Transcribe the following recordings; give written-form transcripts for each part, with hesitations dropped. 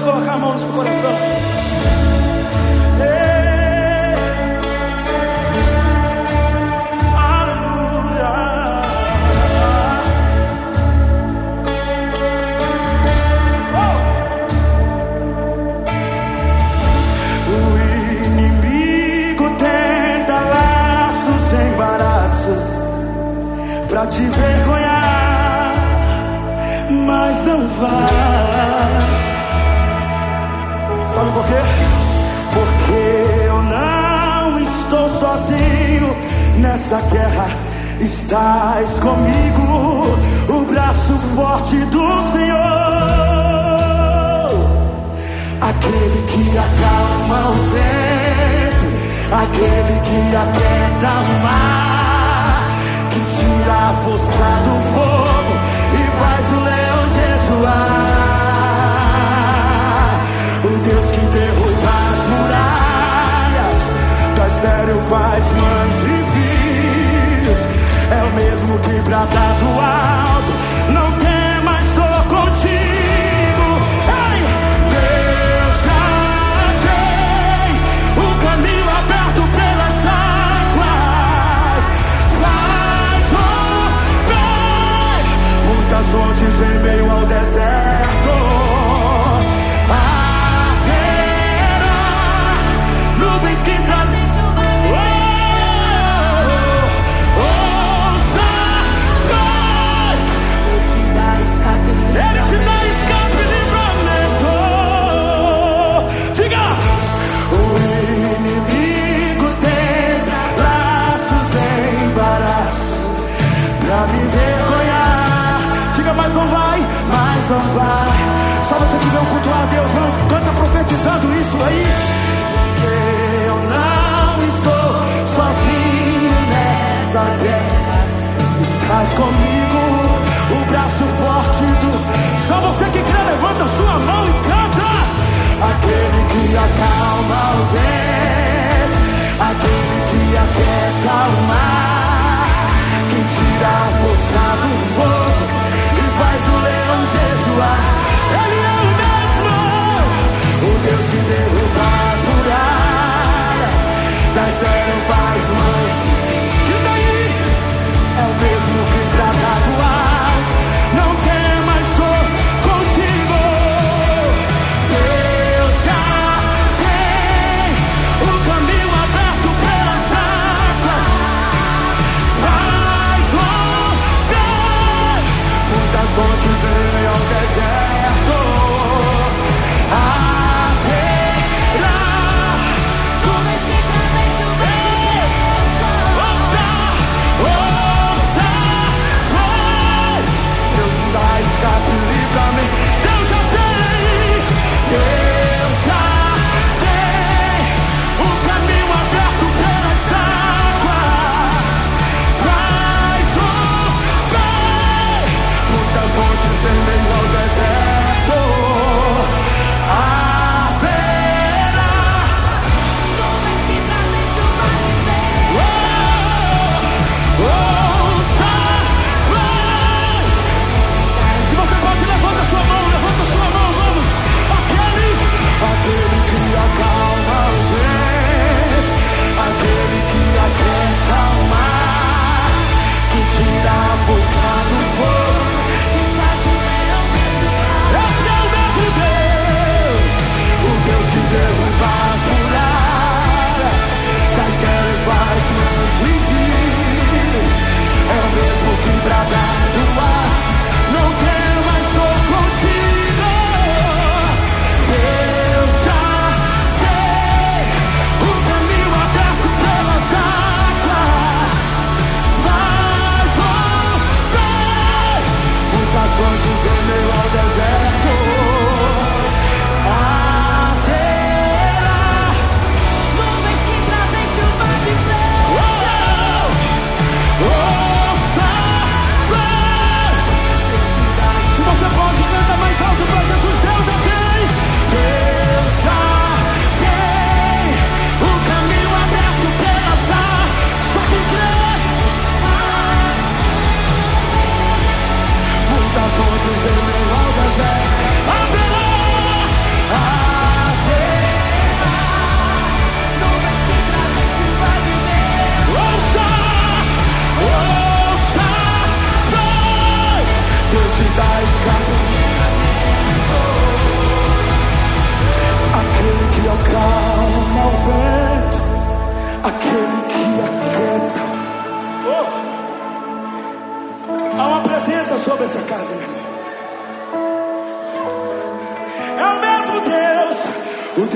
colocar a mão no seu coração. Pra te vergonhar, mas não vai. Sabe por quê? Porque eu não estou sozinho nessa guerra. Estás comigo, o braço forte do Senhor, aquele que acalma o vento, aquele que aquieta o mar, tira a força do fogo e faz o leão jejuar. O Deus que derruba as muralhas, do estéril faz mães e filhos, é o mesmo que brada do alto, não temas, estou contigo. Ei! Deus já tem o caminho aberto pelas águas, muitas fontes em meio ao deserto. Haverá nuvens que trazem chuva. Ouça, faz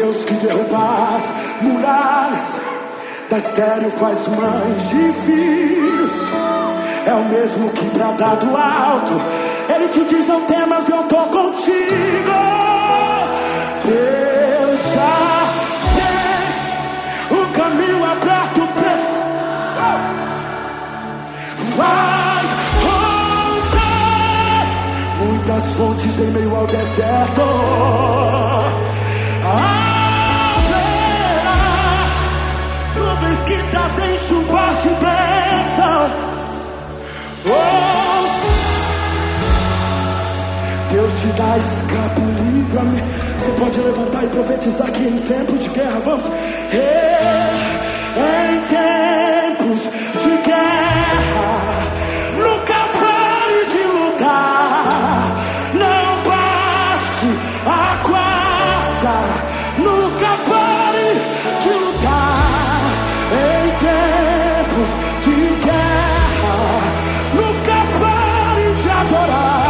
Deus que derruba as muralhas, da estéril faz mães de filhos. É o mesmo que brada do alto, Ele te diz: não temas, eu tô contigo. Deus já tem o caminho aberto, faz romper muitas fontes em meio ao deserto. Haverá nuvens que trazem chuvas de bênção. Deus te dá escape, livra-me. Você pode levantar e profetizar que em tempos de guerra, vamos. Em tempos de guerra, nunca pare de lutar. Não passe a quarta, nunca pare de lutar. Em tempos de guerra, nunca pare de adorar.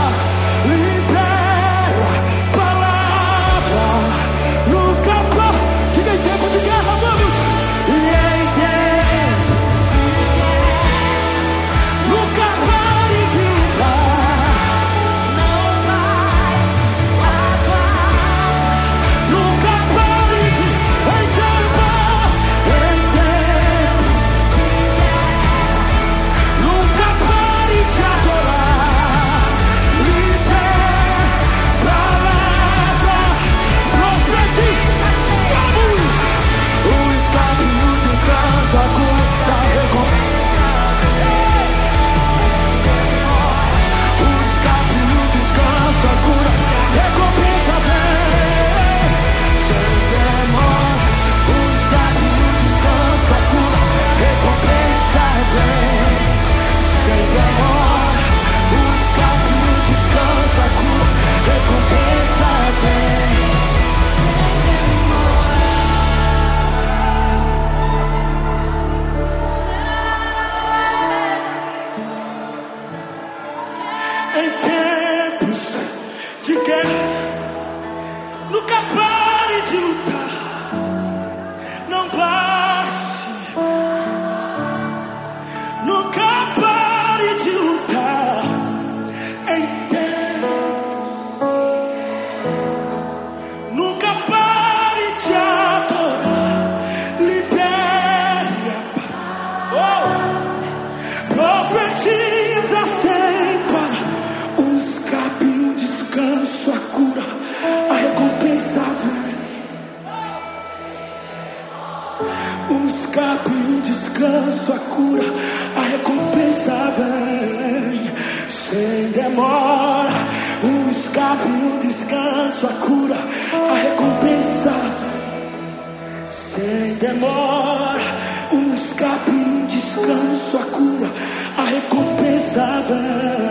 Em tempos de guerra, nunca pare de lutar. Não passe, nunca pare de lutar. Em tempos, nunca pare de adorar. Libere a paz. Profetiza sem parar. Um escape, um descanso, a cura, a recompensa vem. Um escape, um descanso, a cura, a recompensa vem. Sem demora. Um escape, um descanso, a cura, a recompensa vem. Sem demora. Um escape, um descanso, a cura, a recompensa vem.